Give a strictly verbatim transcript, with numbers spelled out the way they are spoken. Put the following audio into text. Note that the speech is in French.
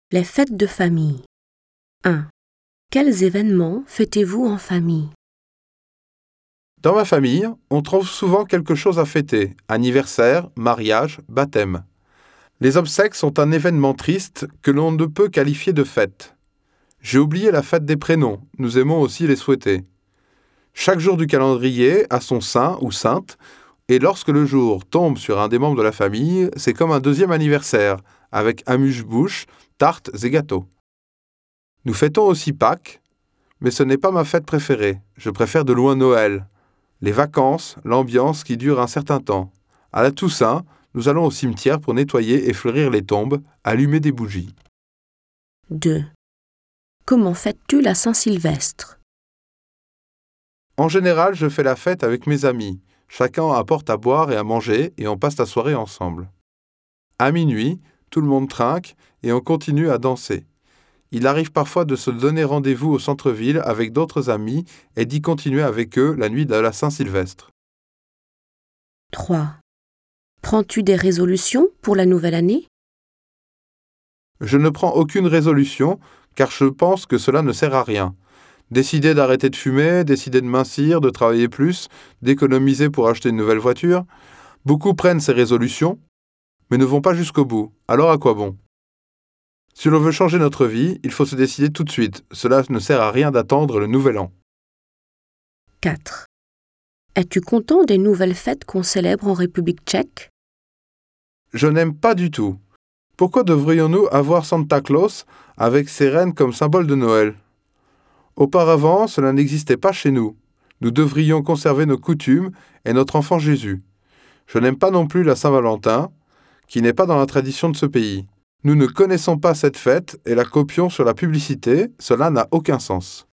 Les fêtes de famille. un. Quels événements fêtez-vous en famille? Dans ma famille, on trouve souvent quelque chose à fêter, anniversaire, mariage, baptême. Les obsèques sont un événement triste que l'on ne peut qualifier de fête. J'ai oublié la fête des prénoms, nous aimons aussi les souhaiter. Chaque jour du calendrier a son saint ou sainte, et lorsque le jour tombe sur un des membres de la famille, c'est comme un deuxième anniversaire, avec amuse-bouche, tartes et gâteaux. Nous fêtons aussi Pâques, mais ce n'est pas ma fête préférée, je préfère de loin Noël. Les vacances, l'ambiance qui dure un certain temps. À la Toussaint, nous allons au cimetière pour nettoyer et fleurir les tombes, allumer des bougies. deux. Comment fêtes-tu la Saint-Sylvestre? En général, je fais la fête avec mes amis. Chacun apporte à boire et à manger et on passe la soirée ensemble. À minuit, tout le monde trinque et on continue à danser. Il arrive parfois de se donner rendez-vous au centre-ville avec d'autres amis et d'y continuer avec eux la nuit de la Saint-Sylvestre. trois. Prends-tu des résolutions pour la nouvelle année? Je ne prends aucune résolution car je pense que cela ne sert à rien. Décider d'arrêter de fumer, décider de mincir, de travailler plus, d'économiser pour acheter une nouvelle voiture. Beaucoup prennent ces résolutions, mais ne vont pas jusqu'au bout. Alors à quoi bon? Si l'on veut changer notre vie, il faut se décider tout de suite. Cela ne sert à rien d'attendre le nouvel an. quatre. Es-tu content des nouvelles fêtes qu'on célèbre en République tchèque? Je n'aime pas du tout. Pourquoi devrions-nous avoir Santa Claus avec ses rennes comme symbole de Noël? Auparavant, cela n'existait pas chez nous. Nous devrions conserver nos coutumes et notre enfant Jésus. Je n'aime pas non plus la Saint-Valentin, qui n'est pas dans la tradition de ce pays. Nous ne connaissons pas cette fête et la copions sur la publicité, cela n'a aucun sens.